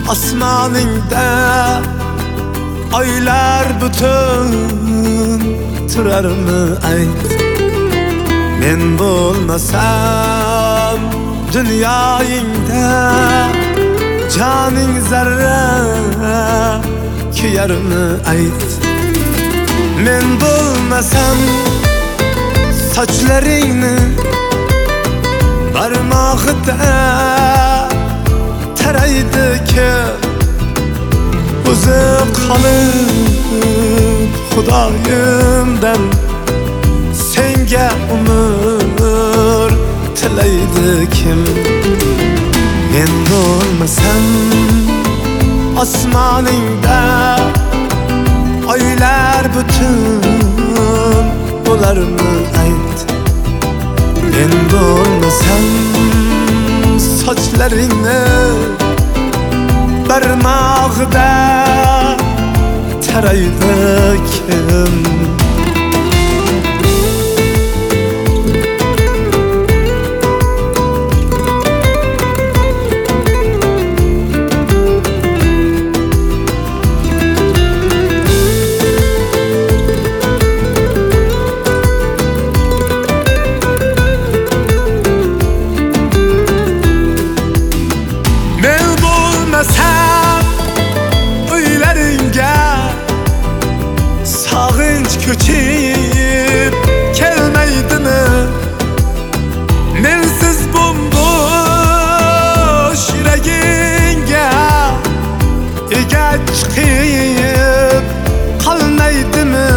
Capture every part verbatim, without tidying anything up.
Osmoningda oylar butun turarmi ayt. Men bo'lmasam dunyoyingda joning zarra kuyarmi ayt. Men bo'lmasam sochlaringni barmog'ida taraydi kim o'zi qolib Xudoyimdan senga umr tilaydi kim. Men bo'lmasam osmoningda oylar butun bo'larmi ayt. Men bo'lmasam sochlaringni barmog'ida taraydi kim. Ko'chib kelmaydimi? Mensiz bombosh yuragingga ega chiqib qolmaydimi?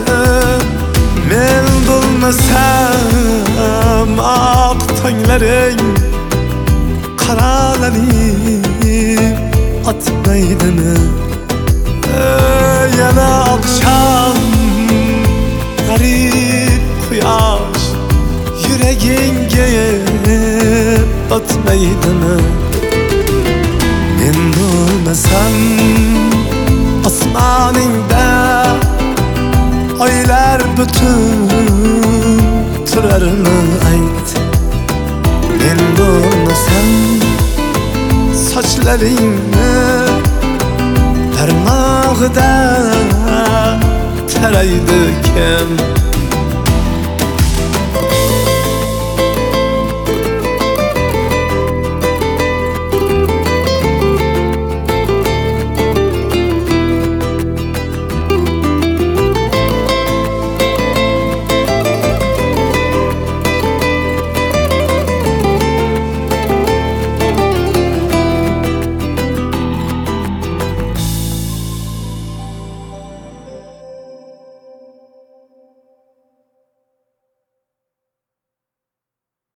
Men bo'lmasam oq tonglaring qaralanib otmaydimi? Yana oqshom garip quyosh yuragingga botmaydimi? Men bo'lmasam osmoningda oylar butun turarmi ayt. Men bo'lmasam sochlaringni barmog'ida taraydi kim.